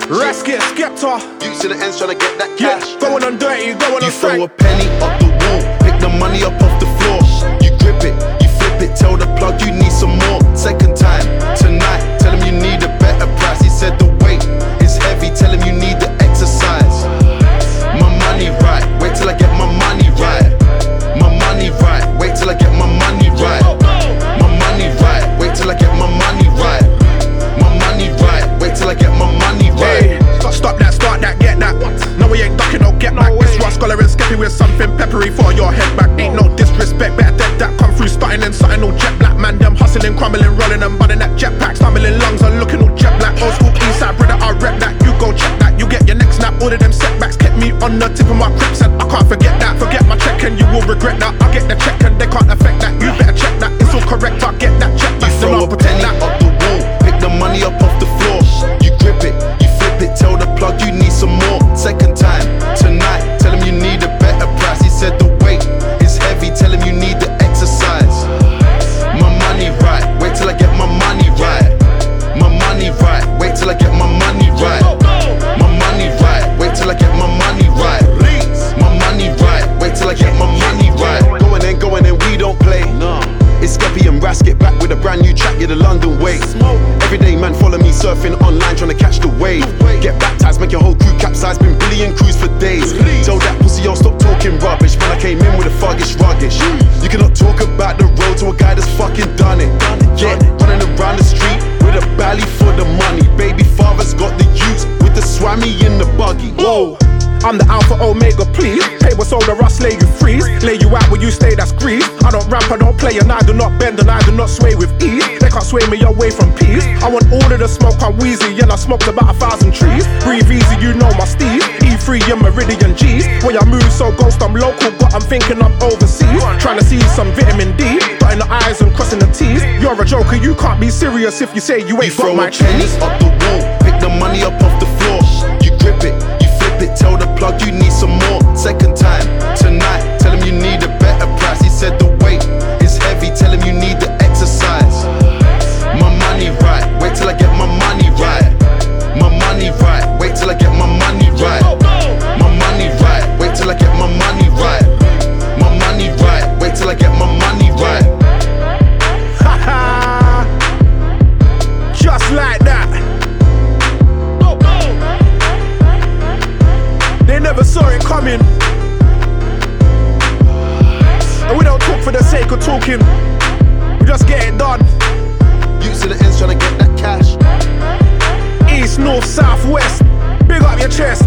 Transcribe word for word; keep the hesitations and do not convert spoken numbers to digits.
Rasket, Skepta. You to the ends trying to get that Yeah, cash. going on dirty, going You on throw a frank. penny up the wall, pick the money up off the floor. You grip it, you flip it, tell the plug you need some more. Second time, tonight, tell him you need a better price. He said the weight is heavy, tell him you need the exercise. My money right, wait till I get my money right. My money right, wait till I get my money right. My money right, wait till I get my money right. My money right, wait till I get my money right. Hey, stop that, start that, get that. No, we ain't ducking, no get back. This Ross Scholar and Skeppy with something peppery for your head back. Ain't no disrespect, better dead that come through, starting and something all jet black. Man, them hustling, crumbling, rolling and bunning that jetpack, stumbling lungs and looking all jet black. Old school east side brother, I rep that. You go check that, you get your next snap. All of them setbacks kept me on the tip of my crips, and I can't forget that. Forget my check and you will regret that. I get the check and they can't affect that. You better check that, it's all correct. I get that check back. You throw a penny up the wall, pick the money up off the floor. You grip it, you flip it, tell the plug you need some more. Second time, tonight, tell him you need a better price. He said the weight is heavy, tell him you need the exercise. My money right, wait till I get my money right. My money right, wait till I get my money right. My money right, wait till I get my money right. My money right, wait till I get my money right. Going in, going in, we don't play. It's Skeppy and Rasket back with a brand new track, yeah, the London way. Everyday man follow me surfing online trying to catch the wave. Get baptized, make your whole crew capsize, been billion crews for days. Tell that pussy yo stop talking rubbish, man I came in with a fuggish ruggish. You cannot talk about the road to a guy that's fucking done it. Yeah, running around the street with a belly for the money. Baby father's got the youths with the swammy in the buggy. Whoa, I'm the Alpha Omega, please. Pay what's older, I slay you freeze. Lay you out where you stay, that's grease. I don't rap, I don't play, and I do not bend, and I do not sway with ease. They can't sway me away from peace. I want all of the smoke, I'm wheezy, and I smoked about a thousand trees. Breathe easy, you know my steez. E three and Meridian G's. Way I move so ghost, I'm local, but I'm thinking I'm overseas. Trying to see some vitamin D, dotting the I's and crossing the T's. You're a joker, you can't be serious if you say you ain't You got throw my a penny cheese. up the wall, pick the money up off the floor. You grip it, you flip it, tell the plug you need some more. Second time, tonight, tell him you need a better price. He said the weight is heavy, tell him you need the exercise. My money right, wait till I get my money right. My money right, wait till I get my money right. My money right, wait till I get my money right. My money right, wait till I get my money right. Haha, just like that. They never saw it coming. And we don't talk for the sake of talking, we just get it done. You to the ends trying to get that cash. East, north, south, west, big up your chest.